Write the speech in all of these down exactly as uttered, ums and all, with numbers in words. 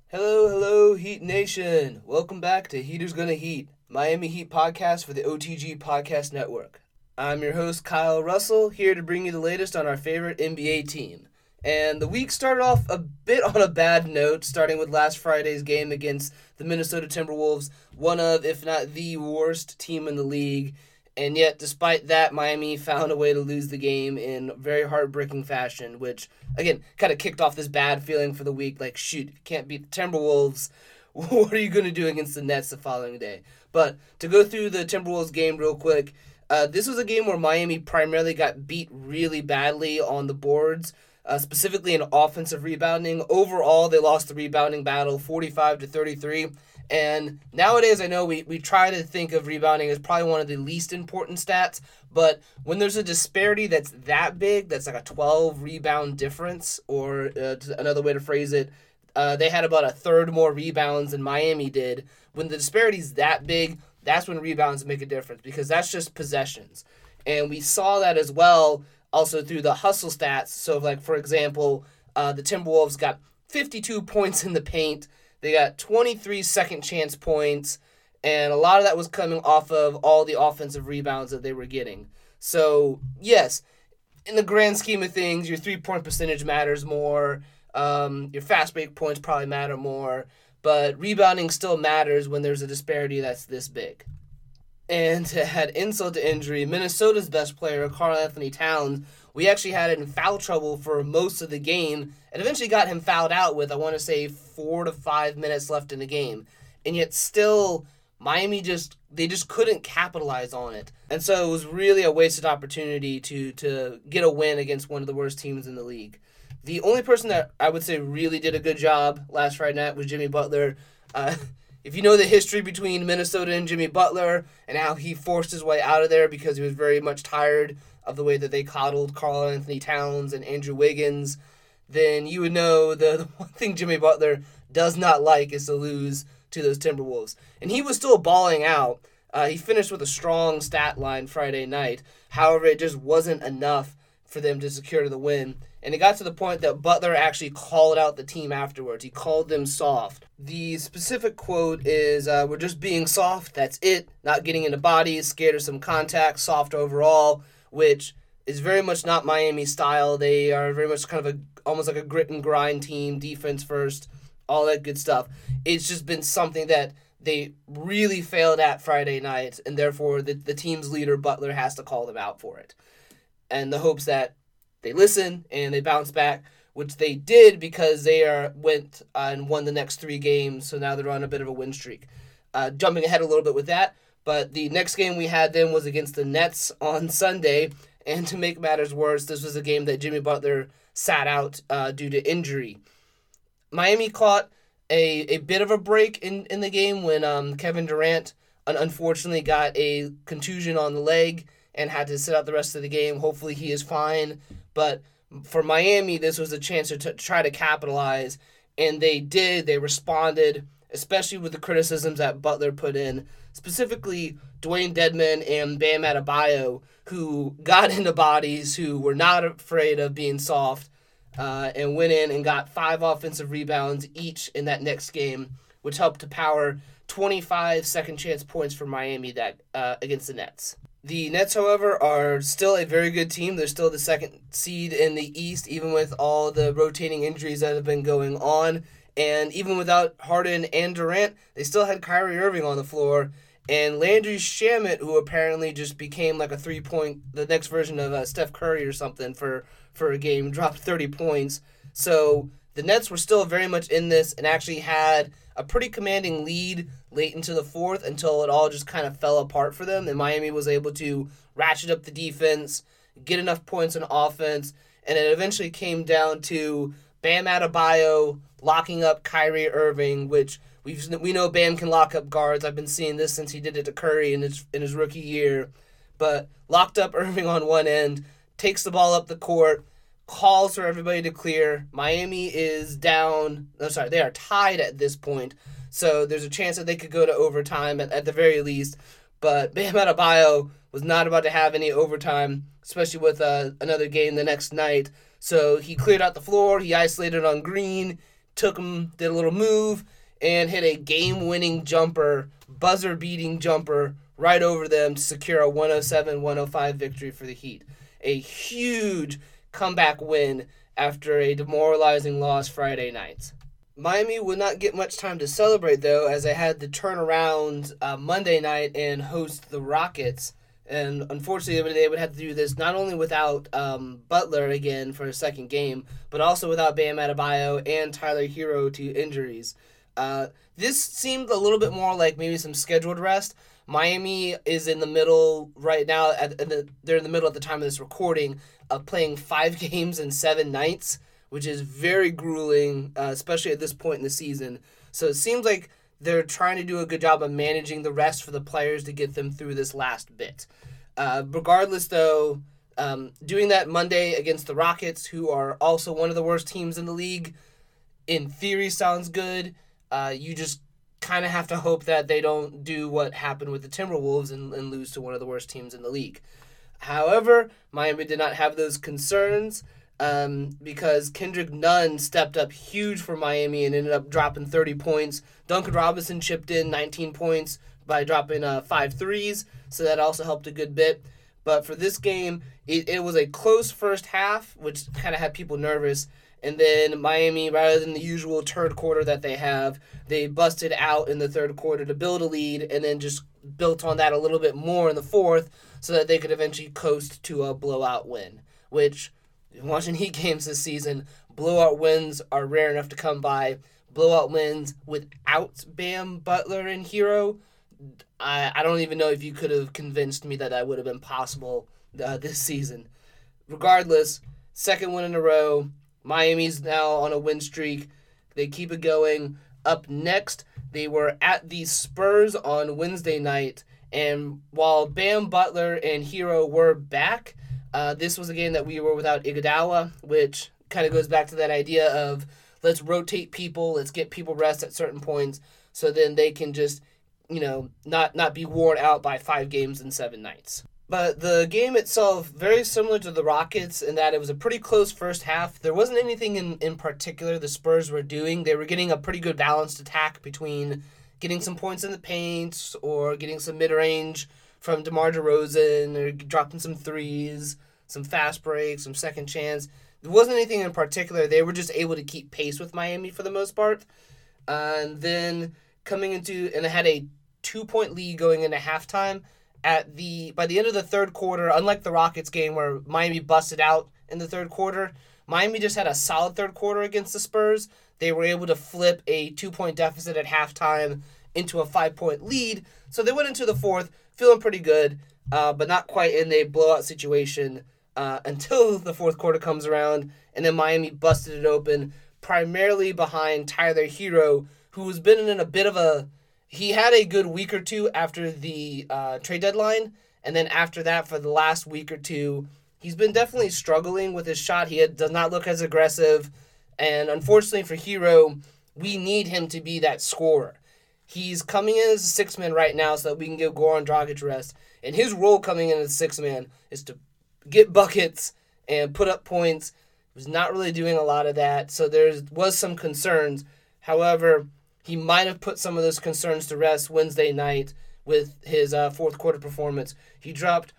Hello, hello, Heat Nation. Welcome back to Heaters Gonna Heat, Miami Heat podcast for the O T G Podcast Network. I'm your host, Kyle Russell, here to bring you the latest on our favorite N B A team. And the week started off a bit on a bad note, starting with last Friday's game against the Minnesota Timberwolves, one of, if not the worst team in the league. And yet, despite that, Miami found a way to lose the game in very heartbreaking fashion, which, again, kind of kicked off this bad feeling for the week. Like, shoot, you can't beat the Timberwolves. What are you going to do against the Nets the following day? But to go through the Timberwolves game real quick, uh, this was a game where Miami primarily got beat really badly on the boards, uh, specifically in offensive rebounding. Overall, they lost the rebounding battle forty-five to thirty-three. And nowadays, I know we, we try to think of rebounding as probably one of the least important stats, but when there's a disparity that's that big, that's like a twelve rebound difference, or uh, another way to phrase it, uh, they had about a third more rebounds than Miami did. When the disparity's that big, that's when rebounds make a difference, because that's just possessions. And we saw that as well also through the hustle stats. So, like, for example, uh, the Timberwolves got fifty-two points in the paint. They got twenty-three second chance points, and a lot of that was coming off of all the offensive rebounds that they were getting. So, yes, in the grand scheme of things, your three-point percentage matters more. Um, your fast break points probably matter more, but rebounding still matters when there's a disparity that's this big. And to add insult to injury, Minnesota's best player, Karl-Anthony Towns, we actually had it in foul trouble for most of the game and eventually got him fouled out with, I want to say, four to five minutes left in the game. And yet still, Miami just, they just couldn't capitalize on it. And so it was really a wasted opportunity to, to get a win against one of the worst teams in the league. The only person that I would say really did a good job last Friday night was Jimmy Butler. Uh, if you know the history between Minnesota and Jimmy Butler and how he forced his way out of there because he was very much tired of the way that they coddled Karl-Anthony Towns and Andrew Wiggins, then you would know the, the one thing Jimmy Butler does not like is to lose to those Timberwolves. And he was still balling out. Uh, he finished with a strong stat line Friday night. However, it just wasn't enough for them to secure the win. And it got to the point that Butler actually called out the team afterwards. He called them soft. The specific quote is, uh, we're just being soft, that's it. Not getting into bodies, scared of some contact, soft overall, which is very much not Miami's style. They are very much kind of a almost like a grit and grind team, defense first, all that good stuff. It's just been something that they really failed at Friday night, and therefore the, the team's leader, Butler, has to call them out for it. And the hopes that they listen and they bounce back, which they did because they are went uh, and won the next three games, so now they're on a bit of a win streak. Uh, jumping ahead a little bit with that, but the next game we had then was against the Nets on Sunday, and to make matters worse, this was a game that Jimmy Butler sat out uh, due to injury. Miami caught a, a bit of a break in, in the game when um, Kevin Durant un- unfortunately got a contusion on the leg and had to sit out the rest of the game. Hopefully he is fine. But for Miami, this was a chance to t- try to capitalize, and they did. They responded, especially with the criticisms that Butler put in, specifically Dwayne Dedmon and Bam Adebayo, who got into bodies, who were not afraid of being soft, uh, and went in and got five offensive rebounds each in that next game, which helped to power twenty-five second chance points for Miami that uh, against the Nets. The Nets, however, are still a very good team. They're still the second seed in the East, even with all the rotating injuries that have been going on. And even without Harden and Durant, they still had Kyrie Irving on the floor. And Landry Shamet, who apparently just became like a three-point, the next version of uh, Steph Curry or something for, for a game, dropped thirty points. So the Nets were still very much in this and actually had a pretty commanding lead late into the fourth until it all just kind of fell apart for them. And Miami was able to ratchet up the defense, get enough points on offense, and it eventually came down to Bam Adebayo locking up Kyrie Irving, which we've, we know Bam can lock up guards. I've been seeing this since he did it to Curry in his, in his rookie year. But locked up Irving on one end, takes the ball up the court, calls for everybody to clear. Miami is down. No, sorry, they are tied at this point. So there's a chance that they could go to overtime at, at the very least. But Bam Adebayo was not about to have any overtime, especially with uh, another game the next night. So he cleared out the floor. He isolated on Green, took him, did a little move, and hit a game-winning jumper, buzzer-beating jumper, right over them to secure a one oh seven one oh five victory for the Heat. A huge comeback win after a demoralizing loss Friday night. Miami would not get much time to celebrate, though, as they had to turn around uh, Monday night and host the Rockets. And unfortunately, they would have to do this not only without um, Butler again for a second game, but also without Bam Adebayo and Tyler Hero to injuries. Uh, this seemed a little bit more like maybe some scheduled rest. Miami is in the middle right now. At the, they're in the middle at the time of this recording of playing five games in seven nights, which is very grueling, uh, especially at this point in the season. So it seems like they're trying to do a good job of managing the rest for the players to get them through this last bit. Uh, regardless, though, um, doing that Monday against the Rockets, who are also one of the worst teams in the league, in theory sounds good. Uh, you just kind of have to hope that they don't do what happened with the Timberwolves and, and lose to one of the worst teams in the league. However, Miami did not have those concerns um, because Kendrick Nunn stepped up huge for Miami and ended up dropping thirty points. Duncan Robinson chipped in nineteen points by dropping uh, five threes, so that also helped a good bit. But for this game, it, it was a close first half, which kind of had people nervous. And then Miami, rather than the usual third quarter that they have, they busted out in the third quarter to build a lead and then just built on that a little bit more in the fourth so that they could eventually coast to a blowout win, which, watching Heat games this season, blowout wins are rare enough to come by. Blowout wins without Bam, Butler, and Hero, I, I don't even know if you could have convinced me that that would have been possible uh, this season. Regardless, second win in a row. Miami's now on a win streak. They keep it going. Up next, they were at the Spurs on Wednesday night, and while Bam, Butler, and Hero were back, uh, this was a game that we were without Iguodala, which kind of goes back to that idea of let's rotate people, let's get people rest at certain points, so then they can just, you know, not, not be worn out by five games in seven nights. But the game itself, very similar to the Rockets in that it was a pretty close first half. There wasn't anything in, in particular the Spurs were doing. They were getting a pretty good balanced attack between getting some points in the paint or getting some mid-range from DeMar DeRozan or dropping some threes, some fast breaks, some second chance. There wasn't anything in particular. They were just able to keep pace with Miami for the most part. Uh, and then coming into, and they had a two-point lead going into halftime. At the by the end of the third quarter, unlike the Rockets game where Miami busted out in the third quarter, Miami just had a solid third quarter against the Spurs. They were able to flip a two-point deficit at halftime into a five-point lead. So they went into the fourth feeling pretty good, uh, but not quite in a blowout situation uh, until the fourth quarter comes around, and then Miami busted it open, primarily behind Tyler Hero, who's been in a bit of a... He had a good week or two after the uh, trade deadline, and then after that, for the last week or two, he's been definitely struggling with his shot. He had, does not look as aggressive, and unfortunately for Hero, we need him to be that scorer. He's coming in as a six-man right now so that we can give Goran Dragic rest, and his role coming in as a six-man is to get buckets and put up points. He was not really doing a lot of that, so there was some concerns. However, he might have put some of those concerns to rest Wednesday night with his uh, fourth quarter performance. He dropped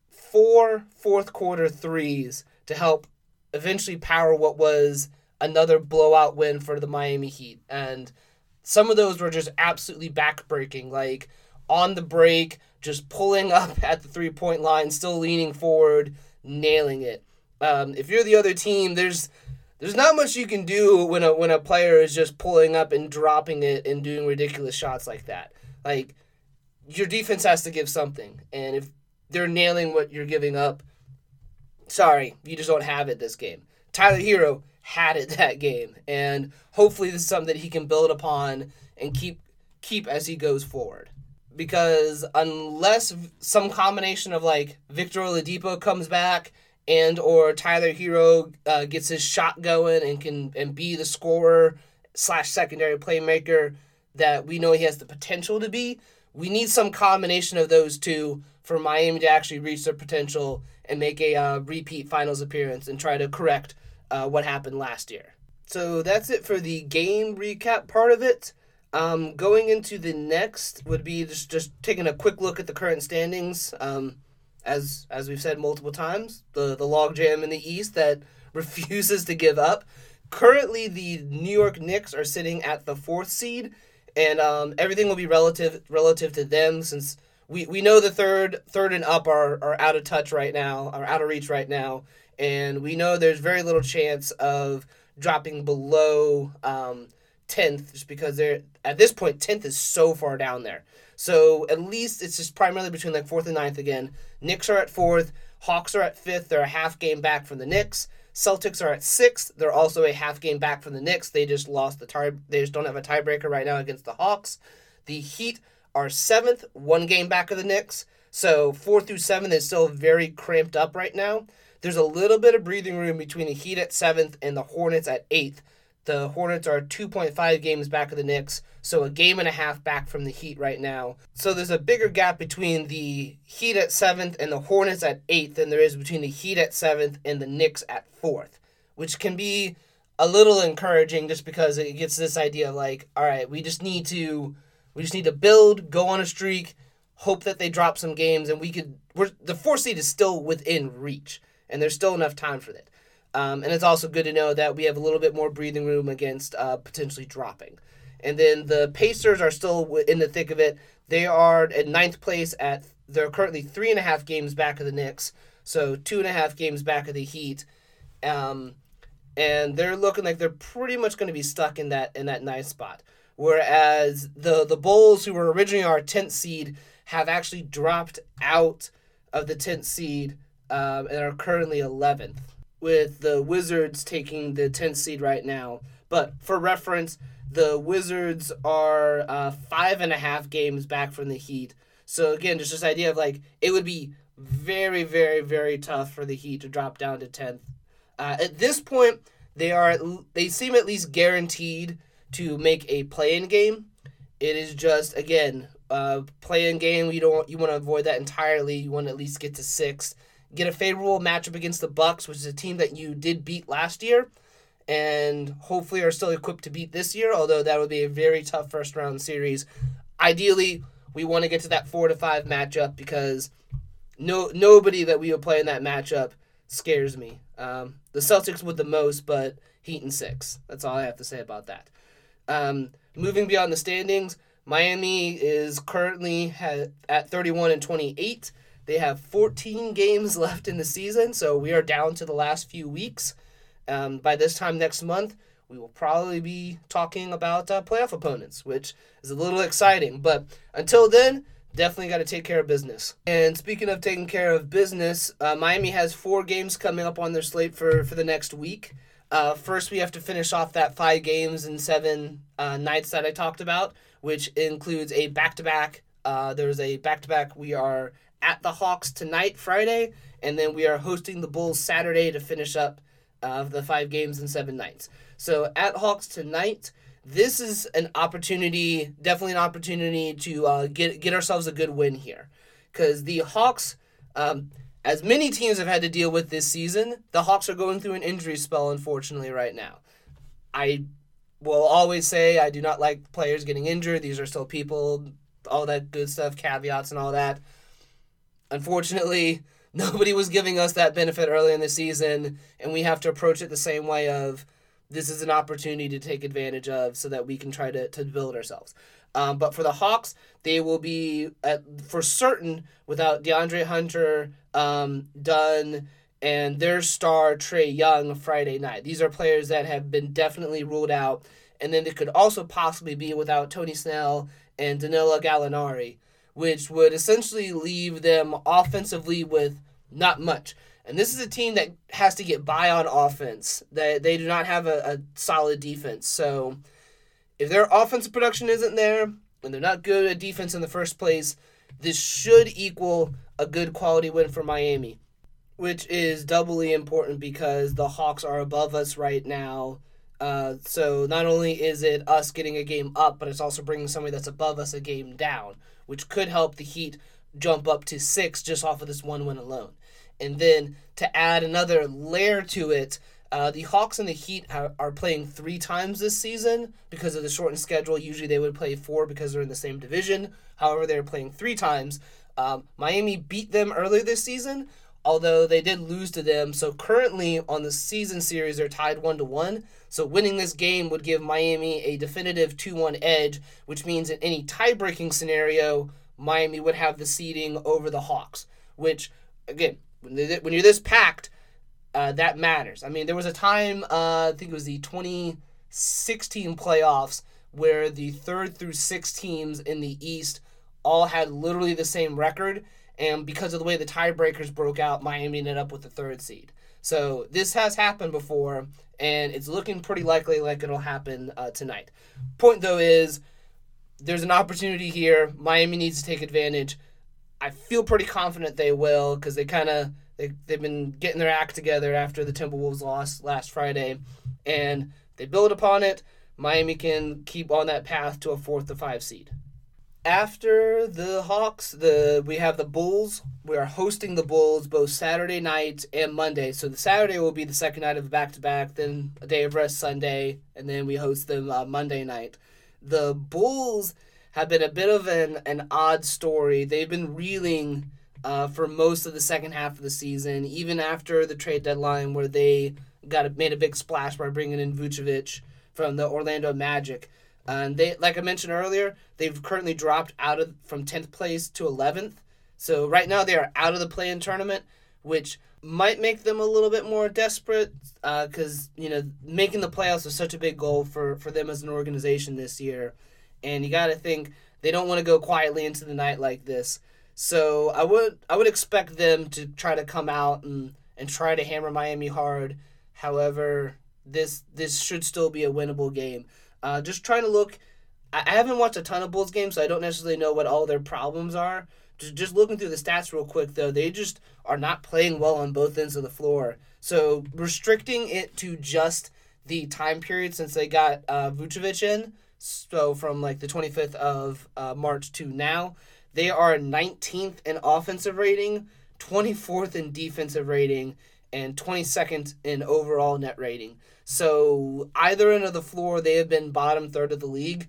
four fourth quarter threes to help eventually power what was another blowout win for the Miami Heat. And some of those were just absolutely backbreaking, like on the break, just pulling up at the three-point line, still leaning forward, nailing it. Um, if you're the other team, there's... There's not much you can do when a when a player is just pulling up and dropping it and doing ridiculous shots like that. Like, your defense has to give something. And if they're nailing what you're giving up, sorry, you just don't have it this game. Tyler Hero had it that game. And hopefully this is something that he can build upon and keep keep as he goes forward. Because unless some combination of, like, Victor Oladipo comes back and or Tyler Hero uh, gets his shot going and can and be the scorer slash secondary playmaker that we know he has the potential to be, we need some combination of those two for Miami to actually reach their potential and make a uh, repeat finals appearance and try to correct uh, what happened last year. So that's it for the game recap part of it. Um, going into the next would be just, just taking a quick look at the current standings. Um, as as we've said multiple times, the, the logjam in the East that refuses to give up. Currently, the New York Knicks are sitting at the fourth seed, and um, everything will be relative relative to them since we, we know the third third and up are, are out of touch right now, are out of reach right now, and we know there's very little chance of dropping below um, tenth just because they're at this point tenth is so far down there. So at least it's just primarily between like fourth and ninth again. Knicks are at fourth, Hawks are at fifth. They're a half game back from the Knicks. Celtics are at sixth. They're also a half game back from the Knicks. They just lost the tie. They just don't have a tiebreaker right now against the Hawks. The Heat are seventh, one game back of the Knicks. So four through seven is still very cramped up right now. There's a little bit of breathing room between the Heat at seventh and the Hornets at eighth. The Hornets are two point five games back of the Knicks, so a game and a half back from the Heat right now. So there's a bigger gap between the Heat at seventh and the Hornets at eighth than there is between the Heat at seventh and the Knicks at fourth, which can be a little encouraging just because it gets this idea of like, all right, we just need to we just need to build, go on a streak, hope that they drop some games, and we could we're, the fourth seed is still within reach, and there's still enough time for that. Um, and it's also good to know that we have a little bit more breathing room against uh, potentially dropping. And then the Pacers are still in the thick of it. They are at ninth place. At They're currently three and a half games back of the Knicks, so two and a half games back of the Heat. Um, and they're looking like they're pretty much going to be stuck in that in that ninth spot. Whereas the, the Bulls, who were originally our tenth seed, have actually dropped out of the tenth seed um, and are currently eleventh. With the Wizards taking the tenth seed right now. But for reference, the Wizards are uh, five and a half games back from the Heat. So again, just this idea of like, it would be very, very, very tough for the Heat to drop down to tenth. Uh, at this point, they are they seem at least guaranteed to make a play-in game. It is just, again, uh, play-in game, you don't you want to avoid that entirely. You want to at least get to sixth. Get a favorable matchup against the Bucks, which is a team that you did beat last year, and hopefully are still equipped to beat this year, although that would be a very tough first-round series. Ideally, we want to get to that four to five matchup because no nobody that we would play in that matchup scares me. Um, the Celtics would the most, but Heat and six. That's all I have to say about that. Um, moving beyond the standings, Miami is currently ha- at thirty-one and twenty-eight. They have fourteen games left in the season, so we are down to the last few weeks. Um, by this time next month, we will probably be talking about uh, playoff opponents, which is a little exciting. But until then, definitely got to take care of business. And speaking of taking care of business, uh, Miami has four games coming up on their slate for, for the next week. Uh, first, we have to finish off that five games and seven uh, nights that I talked about, which includes a back-to-back. Uh, there's a back-to-back. We are at the Hawks tonight, Friday, and then we are hosting the Bulls Saturday to finish up uh, the five games and seven nights. So at Hawks tonight, this is an opportunity, definitely an opportunity to uh, get get ourselves a good win here. Because the Hawks, um, as many teams have had to deal with this season, the Hawks are going through an injury spell, unfortunately, right now. I will always say I do not like players getting injured. These are still people, all that good stuff, caveats and all that. Unfortunately, nobody was giving us that benefit early in the season, and we have to approach it the same way of this is an opportunity to take advantage of so that we can try to, to build ourselves. Um, but for the Hawks, they will be, at, for certain, without DeAndre Hunter, um, Dunn, and their star, Trae Young, Friday night. These are players that have been definitely ruled out, and then they could also possibly be without Tony Snell and Danilo Gallinari, which would essentially leave them offensively with not much. And this is a team that has to get by on offense. They, they do not have a, a solid defense. So if their offensive production isn't there, and they're not good at defense in the first place, this should equal a good quality win for Miami, which is doubly important because the Hawks are above us right now. Uh, so not only is it us getting a game up, but it's also bringing somebody that's above us a game down, which could help the Heat jump up to six just off of this one win alone. And then to add another layer to it, Uh, the Hawks and the Heat are, are playing three times this season because of the shortened schedule. Usually they would play four because they're in the same division. However, they're playing three times. Um, Miami beat them earlier this season, although they did lose to them. So currently on the season series, they're tied one to one. So winning this game would give Miami a definitive two one edge, which means in any tie-breaking scenario, Miami would have the seeding over the Hawks, which, again, when, they, when you're this packed, Uh, that matters. I mean, there was a time, uh, I think it was the twenty sixteen playoffs, where the third through six teams in the East all had literally the same record, and because of the way the tiebreakers broke out, Miami ended up with the third seed. So this has happened before, and it's looking pretty likely like it'll happen uh, tonight. Point, though, is there's an opportunity here. Miami needs to take advantage. I feel pretty confident they will, because they kind of They, they've been getting their act together after the Timberwolves lost last Friday, and they build upon it. Miami can keep on that path to a fourth to five seed. After the Hawks, the we have the Bulls. We are hosting the Bulls both Saturday night and Monday. So the Saturday will be the second night of the back-to-back, then a day of rest Sunday, and then we host them uh, Monday night. The Bulls have been a bit of an, an odd story. They've been reeling Uh, for most of the second half of the season, even after the trade deadline where they got a, made a big splash by bringing in Vucevic from the Orlando Magic. Uh, and they, like I mentioned earlier, they've currently dropped out of from tenth place to eleventh. So right now they are out of the play-in tournament, which might make them a little bit more desperate because, uh, you know, making the playoffs was such a big goal for, for them as an organization this year. And you got to think they don't want to go quietly into the night like this. So I would I would expect them to try to come out and, and try to hammer Miami hard. However, this this should still be a winnable game. Uh, just trying to look, I, I haven't watched a ton of Bulls games, so I don't necessarily know what all their problems are. Just just looking through the stats real quick, though, they just are not playing well on both ends of the floor. So restricting it to just the time period since they got uh, Vucevic in, so from like the twenty-fifth of uh, March to now, they are nineteenth in offensive rating, twenty-fourth in defensive rating, and twenty-second in overall net rating. So either end of the floor, they have been bottom third of the league.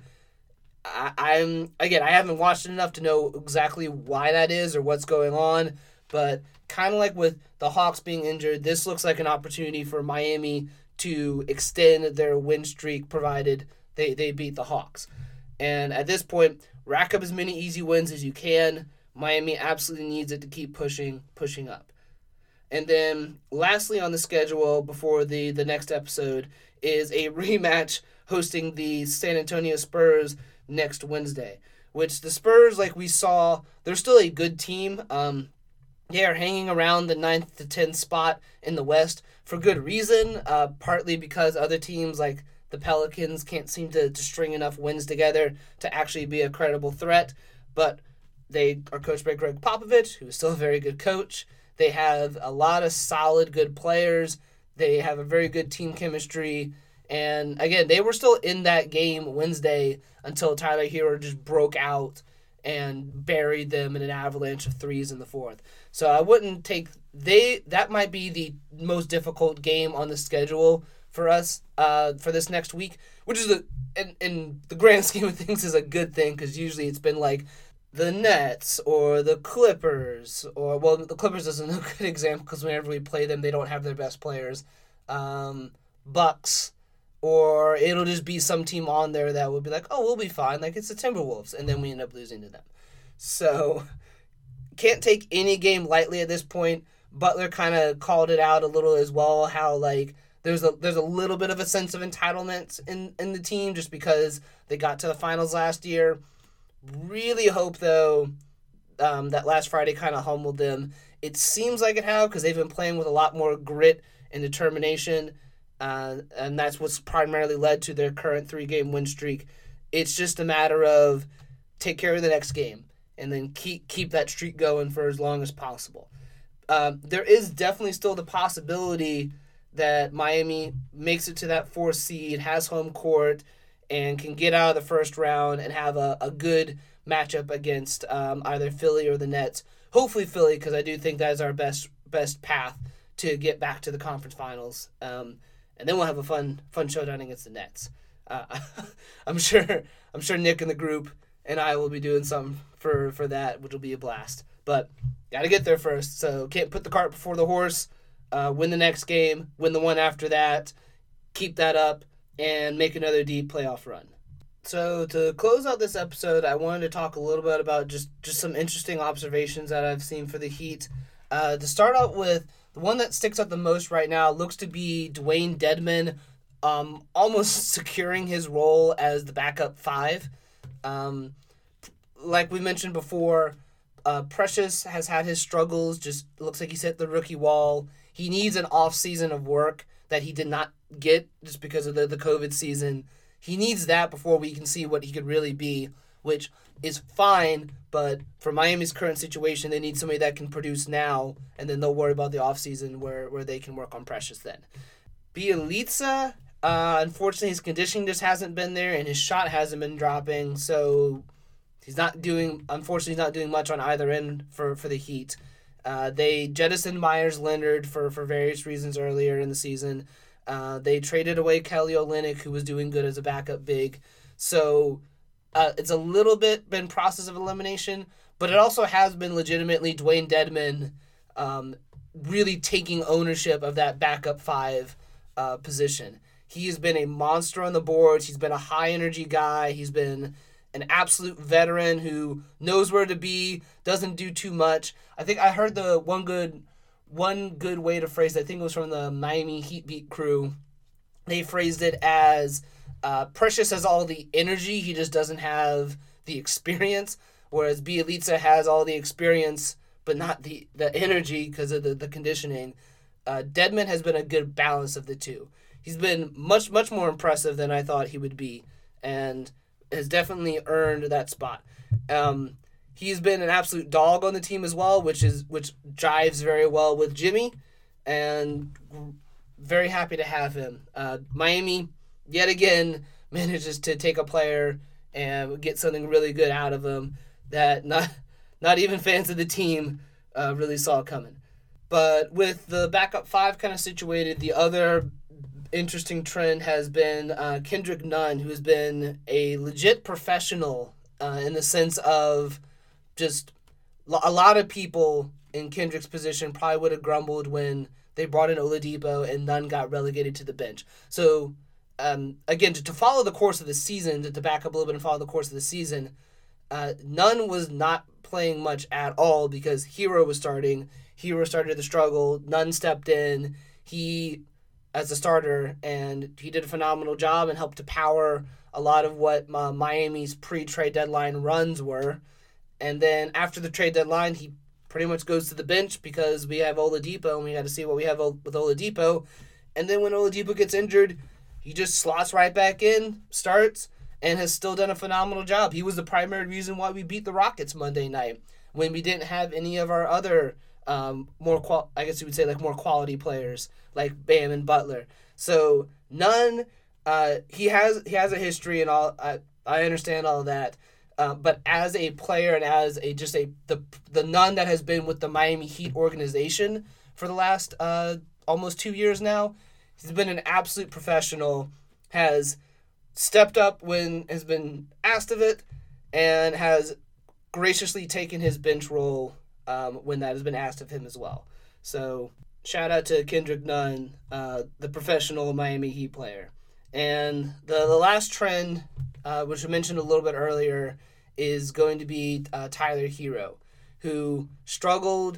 I, I'm again, I haven't watched it enough to know exactly why that is or what's going on, but kind of like with the Hawks being injured, this looks like an opportunity for Miami to extend their win streak, provided they, they beat the Hawks. And at this point, rack up as many easy wins as you can. Miami absolutely needs it to keep pushing, pushing up. And then lastly on the schedule before the, the next episode is a rematch hosting the San Antonio Spurs next Wednesday, which the Spurs, like we saw, they're still a good team. Um, they are hanging around the ninth to tenth spot in the West for good reason, uh, partly because other teams like the Pelicans can't seem to, to string enough wins together to actually be a credible threat, but they are coached by Greg Popovich, who is still a very good coach. They have a lot of solid, good players. They have a very good team chemistry. And again, they were still in that game Wednesday until Tyler Hero just broke out and buried them in an avalanche of threes in the fourth. So I wouldn't take they that might be the most difficult game on the schedule for us uh, for this next week, which is a in, in the grand scheme of things is a good thing because usually it's been like the Nets or the Clippers or well the Clippers isn't a good example because whenever we play them they don't have their best players, um, Bucks, or it'll just be some team on there that will be like, oh, we'll be fine, like it's the Timberwolves, and then we end up losing to them. So can't take any game lightly at this point. Butler kind of called it out a little as well, how like there's a there's a little bit of a sense of entitlement in, in the team just because they got to the finals last year. Really hope, though, um, that last Friday kind of humbled them. It seems like it has because they've been playing with a lot more grit and determination, uh, and that's what's primarily led to their current three-game win streak. It's just a matter of take care of the next game and then keep keep that streak going for as long as possible. Um, there is definitely still the possibility that Miami makes it to that fourth seed, has home court, and can get out of the first round and have a, a good matchup against um, either Philly or the Nets. Hopefully Philly, because I do think that is our best best path to get back to the conference finals. Um, and then we'll have a fun fun showdown against the Nets. Uh, I'm sure I'm sure Nick in the group and I will be doing something for, for that, which will be a blast. But got to get there first, so can't put the cart before the horse. Uh, win the next game, win the one after that, keep that up, and make another deep playoff run. So to close out this episode, I wanted to talk a little bit about just, just some interesting observations that I've seen for the Heat. Uh, to start out with, the one that sticks out the most right now looks to be Dwayne Dedmon um, almost securing his role as the backup five. Um, like we mentioned before, uh, Precious has had his struggles, just looks like he's hit the rookie wall. He needs an off season of work that he did not get just because of the, the COVID season. He needs that before we can see what he could really be, which is fine, but for Miami's current situation, they need somebody that can produce now, and then they'll worry about the offseason where, where they can work on Precious then. Bjelica, uh, unfortunately, his conditioning just hasn't been there, and his shot hasn't been dropping, so he's not doing, unfortunately, he's not doing much on either end for, for the Heat. Uh, they jettisoned Myers Leonard for, for various reasons earlier in the season. Uh, they traded away Kelly Olynyk, who was doing good as a backup big. So uh, it's a little bit been process of elimination, but it also has been legitimately Dwayne Dedmon um, really taking ownership of that backup five uh, position. He has been a monster on the boards. He's been a high-energy guy. He's been an absolute veteran who knows where to be, doesn't do too much. I think I heard the one good one good way to phrase it, I think it was from the Miami Heat Beat crew. They phrased it as uh, Precious has all the energy, he just doesn't have the experience, whereas Bjelica has all the experience but not the, the energy because of the, the conditioning. Uh, Dedmon has been a good balance of the two. He's been much, much more impressive than I thought he would be, and has definitely earned that spot. Um, he's been an absolute dog on the team as well, which is which jives very well with Jimmy, and very happy to have him. Uh, Miami, yet again, manages to take a player and get something really good out of him that not not even fans of the team uh, really saw coming. But with the backup five kind of situated, the other interesting trend has been uh, Kendrick Nunn, who has been a legit professional uh, in the sense of just a lot of people in Kendrick's position probably would have grumbled when they brought in Oladipo and Nunn got relegated to the bench. So, um, again, to, to follow the course of the season, to, to back up a little bit and follow the course of the season, uh, Nunn was not playing much at all because Hero was starting. Hero started to struggle. Nunn stepped in. He... as a starter, and he did a phenomenal job and helped to power a lot of what uh, Miami's pre-trade deadline runs were. And then after the trade deadline, he pretty much goes to the bench because we have Oladipo, and we got to see what we have with Oladipo. And then when Oladipo gets injured, he just slots right back in, starts, and has still done a phenomenal job. He was the primary reason why we beat the Rockets Monday night when we didn't have any of our other Um, more qual I guess you would say like more quality players like Bam and Butler. So Nunn, uh, he has he has a history and all. I I understand all of that, uh, but as a player and as a just a the the Nunn that has been with the Miami Heat organization for the last uh almost two years now, he's been an absolute professional. Has stepped up when has been asked of it, and has graciously taken his bench role Um, when that has been asked of him as well. So shout out to Kendrick Nunn, uh, the professional Miami Heat player. And the, the last trend, uh, which I mentioned a little bit earlier, is going to be uh, Tyler Hero, who struggled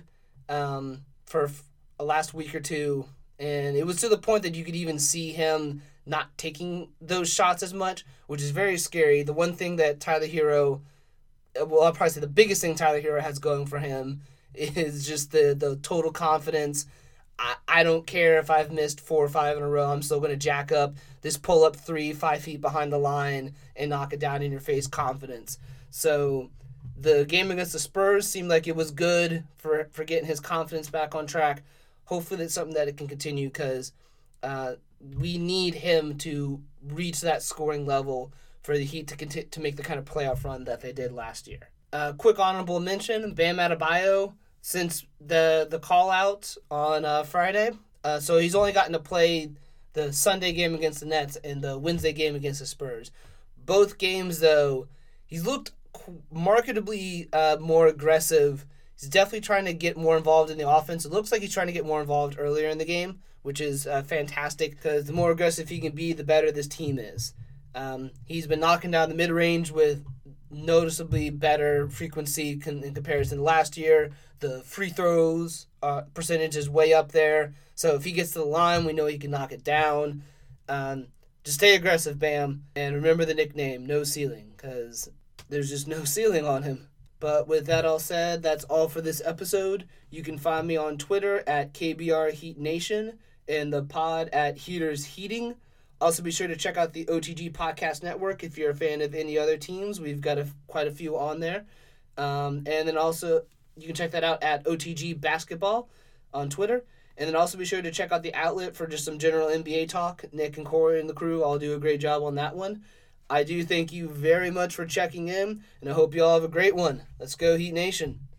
um, for a last week or two, and it was to the point that you could even see him not taking those shots as much, which is very scary. The one thing that Tyler Hero well, I'll probably say the biggest thing Tyler Hero has going for him is just the, the total confidence. I, I don't care if I've missed four or five in a row. I'm still going to jack up this pull-up three, five feet behind the line, and knock it down in your face confidence. So the game against the Spurs seemed like it was good for, for getting his confidence back on track. Hopefully it's something that it can continue because uh, we need him to reach that scoring level for the Heat to continue to make the kind of playoff run that they did last year. Uh, quick honorable mention, Bam Adebayo, since the the call out on uh, Friday. Uh, so he's only gotten to play the Sunday game against the Nets and the Wednesday game against the Spurs. Both games, though, he's looked markedly uh, more aggressive. He's definitely trying to get more involved in the offense. It looks like he's trying to get more involved earlier in the game, which is uh, fantastic because the more aggressive he can be, the better this team is. Um, he's been knocking down the mid-range with noticeably better frequency con- in comparison to last year. The free throws uh, percentage is way up there. So if he gets to the line, we know he can knock it down. Um, just stay aggressive, Bam. And remember the nickname, No Ceiling, because there's just no ceiling on him. But with that all said, that's all for this episode. You can find me on Twitter at K B R Heat Nation and the pod at Heaters Heating. Also, be sure to check out the O T G Podcast Network if you're a fan of any other teams. We've got a, quite a few on there. Um, and then also, you can check that out at O T G Basketball on Twitter. And then also be sure to check out the outlet for just some general N B A talk. Nick and Corey and the crew all do a great job on that one. I do thank you very much for checking in, and I hope you all have a great one. Let's go, Heat Nation.